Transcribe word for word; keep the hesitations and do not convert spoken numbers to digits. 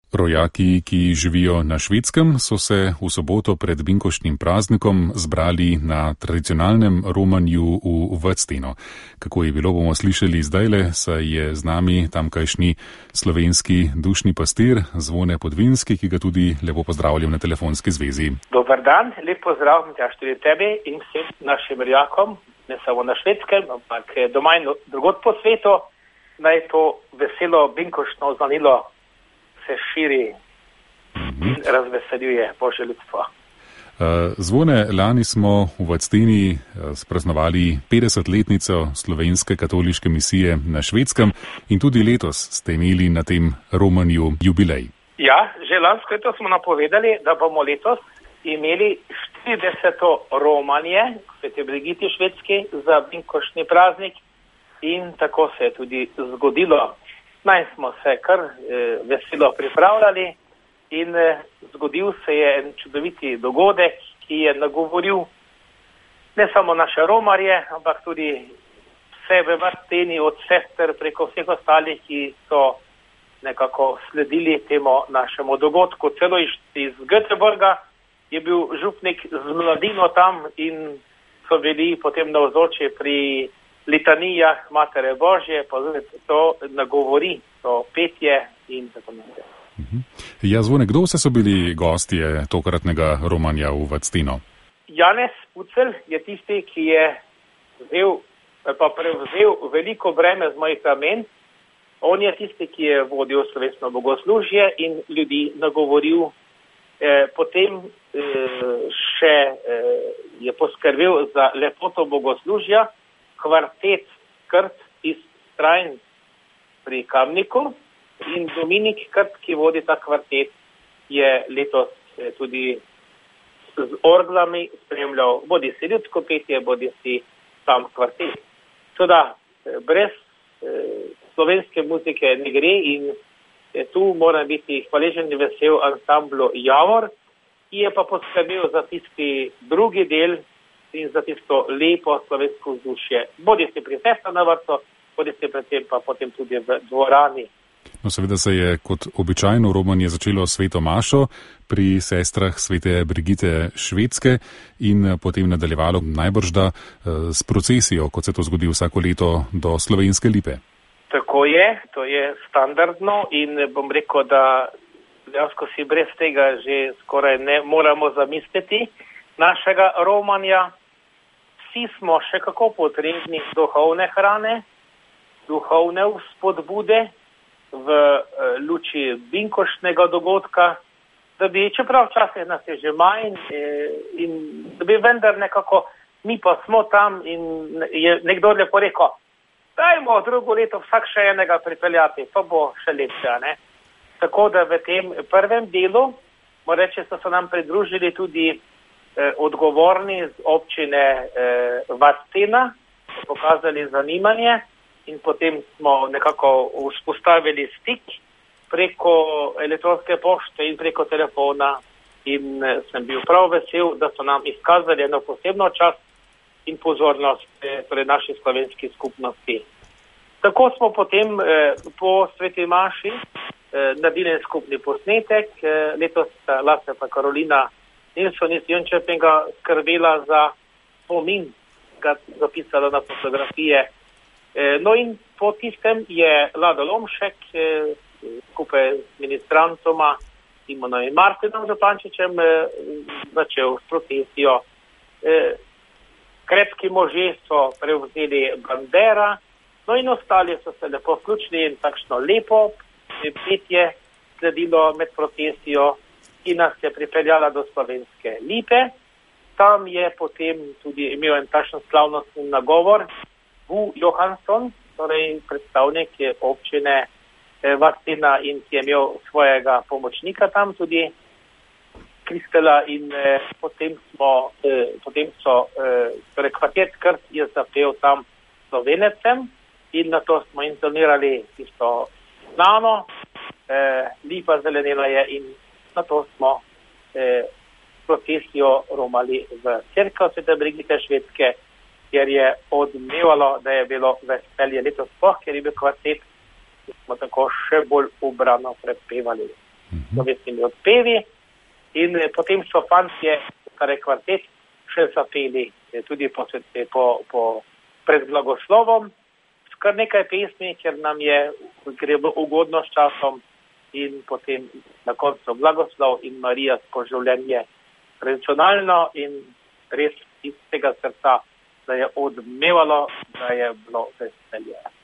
Rojaki, ki živijo na Švedskem, so se v soboto pred binkoštnim praznikom zbrali na tradicionalnem romanju v Vadsteno. Kako je bilo, bomo slišali zdajle, saj je z nami tamkajšnji slovenski dušni pastir Zvone Podvinski, ki ga tudi lepo pozdravljam na telefonski zvezi. Dobar dan, lep pozdrav tudi tebi in vsem našim rojakom, ne samo na Švedskem, ampak doma in drugod po svetu, naj to veselo binkoštno zanilo se širi in razveseljuje Božje ljudstvo. Zvone, lani smo v Vadsteni spraznovali petdesetletnico slovenske katoliške misije na Švedskem in tudi letos ste imeli na tem romanju jubilej. Ja, že lansko leto smo napovedali, da bomo letos imeli štirideseto romanje Svete Brigite Švedske za binkoštni praznik in tako se je tudi zgodilo. Naj smo se kar eh, veselo pripravljali in eh, zgodil se je en čudoviti dogodek, ki je nagovoril ne samo naše romarje, ampak tudi vse v Vadsteni od sester preko vseh ostalih, ki so nekako sledili temu našemu dogodku. Celo iz Göteborga je bil župnik z mladino tam in so bili potem navzoči pri litanijah Matere Božje, pa to nagovori, to petje in tako naprej. Ja, Zvone, kdo vse so bili gostje tokratnega romanja v Vadsteno? Janez Pucelj je tisti, ki je vzel, pa prevzel veliko breme z mojih ramen. On je tisti, ki je vodil slovesno bogoslužje in ljudi nagovoril. Eh, potem eh, še eh, je poskrbel za lepoto bogoslužja, kvartet Krt iz Strajn pri Kamniku in Dominik Krt, ki vodi ta kvartet, je letos tudi z orglami spremljal bodi si ljudsko petje, bodi si sam kvartet. Toda brez eh, slovenske muzike ne gre in eh, tu mora biti hvaležen in vesel ansamblu Javor, ki je pa poskrbel za tisti drugi del in za tisto lepo slovensko vzdušje. Bodi si pri sestrah na vrtu, bodi si predtem pa potem tudi v dvorani. No, seveda se je kot običajno romanje začelo sveto mašo pri sestrah Svete Brigite Švedske in potem nadaljevalo najbrž da s procesijo, kot se to zgodi vsako leto do Slovenske lipe. Tako je, to je standardno in bom rekel, da dejansko si brez tega že skoraj ne moramo zamisliti našega romanja. Vsi smo še kako potrebni duhovne hrane, duhovne spodbude v e, luči binkoštnega dogodka, da bi, čeprav včasih nas je že manj e, in da bi vendar nekako, mi pa smo tam in je nekdo lepo rekel, dajmo drugo leto vsak še enega pripeljati, pa bo še lepše, ne? Tako da v tem prvem delu, moram reči, so se nam pridružili tudi odgovorni z občine eh, Vadstena, pokazali zanimanje in potem smo nekako vzpostavili stik preko elektronske pošte in preko telefona in eh, sem bil prav vesel, da so nam izkazali eno posebno čast in pozornost eh, pred naši slovenski skupnosti. Tako smo potem eh, po Sveti maši eh, naredili skupni posnetek, eh, letos Lasja pa Karolina Nilsson iz Jönköpinga skrbela za spomin, ga zapisala na fotografije. E, no in po tistem je Lado Lomšek e, skupaj z ministrantoma Simonom in Martinom Župančičem e, začel s procesijo. E, krepki možje so prevzeli bandera, no in ostali so se lepo vključili in takšno lepo petje sledilo med procesijo, ki nas je pripeljala do Slovenske lipe. Tam je potem tudi imel en takšen slavnostni nagovor Bo Johansson, torej predstavnik občine Vadstena in ki je imel svojega pomočnika tam tudi, Kristela in eh, potem smo, eh, potem so, eh, torej kvartet Krt je zapel tam Slovenecem in na to smo intonirali tisto znano, eh, lipa zelenela je in na to smo eh, procesijo romali v cerkev Svete Brigite Švedske, kjer je odmevalo, da je bilo veselje letos sploh, ker je bil kvartet, ki smo tako še bolj ubrano prepevali. slovesnimi odpevi in potem so fantje, torej kvartet, še zapeli tudi po, po, po pred blagoslovom s kar nekaj pesmi, ker nam je gre ugodno s časom in potem na koncu blagoslov in Marija spoživljenje tradicionalno in res iz tega srca, da je odmevalo, da je bilo veselje.